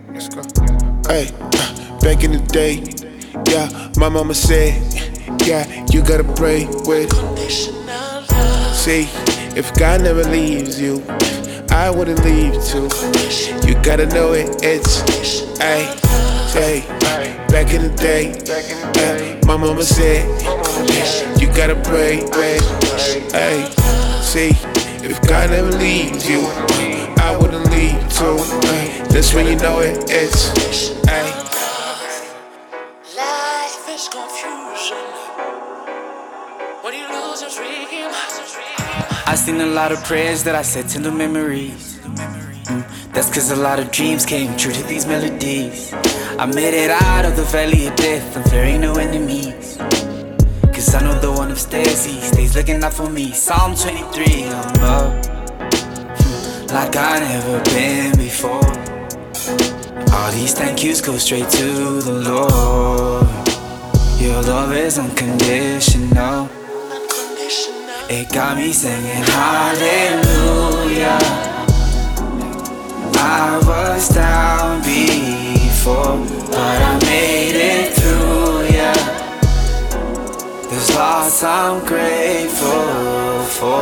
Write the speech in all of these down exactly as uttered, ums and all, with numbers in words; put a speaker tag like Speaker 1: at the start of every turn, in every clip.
Speaker 1: Let's go. Hey, back in the day, yeah, my mama said, yeah, you gotta pray with. See, if God never leaves you, I wouldn't leave too. You gotta know it, it's, ay, hey, back in the day, yeah, my mama said, yeah, you gotta pray with, ay, see, if God never leaves you, I wouldn't leave too. Ay, that's when you know it, it's, ay.
Speaker 2: Life is confusion when you lose your dream.
Speaker 3: I seen a lot of prayers that I said to the memories. Mm, that's cause a lot of dreams came true to these melodies. I made it out of the valley of death, I'm fearing no enemies. Cause I know the one upstairs, he stays looking out for me. Psalm twenty-three, I'm up, mm, like I never been before. All these thank yous go straight to the Lord. Your love is unconditional. It got me singing hallelujah. I was down before, but I made it through, yeah. There's lots I'm grateful for.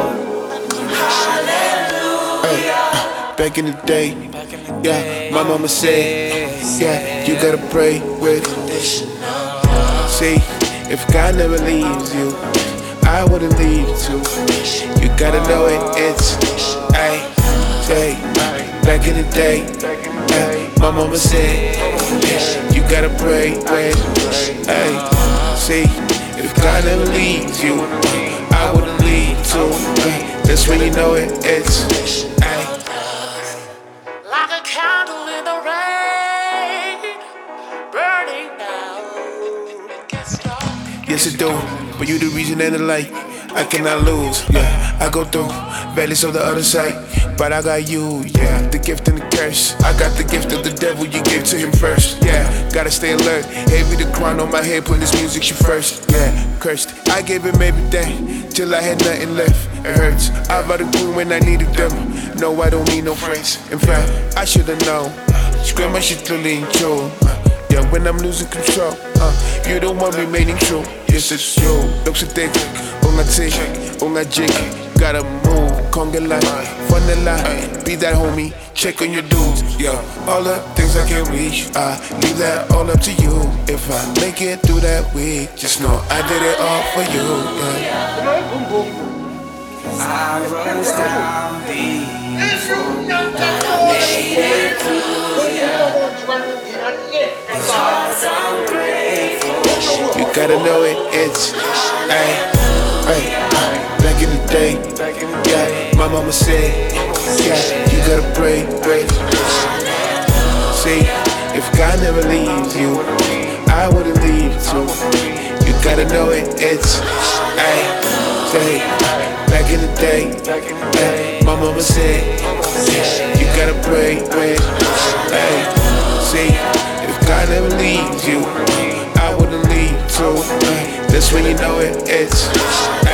Speaker 3: Hallelujah.
Speaker 1: Hey, back in the day, yeah, my mama said, yeah, you gotta pray with. See, if God never leaves you, I wouldn't leave too. You gotta know it, it's, ay, hey, back in the day, ay, my mama said, yeah, you gotta pray with, ay, see, if God never leaves you, I wouldn't leave too. Ay, that's when you know it, it's, ay.
Speaker 2: Like a candle in the rain, burning down. It gets dark.
Speaker 1: Yes, it do, but you the reason and the light. I cannot lose, yeah. I go through valleys of the other side, but I got you, yeah. The gift and the curse. I got the gift of the devil, you gave to him first, yeah. Gotta stay alert. Heavy the crown on my head, put this music shit first, yeah. Cursed. I gave him everything till I had nothing left. It hurts. I bought a queen when I needed them. No, I don't need no friends. In fact, I should've known. Scream my shit till in true. Yeah, when I'm losing control, uh, you're the one remaining true. Yes, it's true. Looks so thick, on a tick, on a jig. Gotta move, conga line, fun the line. Be that homie, check on your dudes. Yo, all the things I can't reach, I leave that all up to you. If I make it through that week, just know I did it all for you. Yeah.
Speaker 3: I was down before, but I made it through, yeah. There's lots I'm grateful.
Speaker 1: You gotta know it, it's, ay, ay, back in the day, yeah, my mama said, yeah, you gotta pray, pray. See, if God never leaves you, I wouldn't leave too. You gotta know it, it's, ay, say, back in the day, yeah, my mama said, yeah, you gotta pray, pray, ay, see, if God never leaves you, I wouldn't leave too. That's when you know it, it's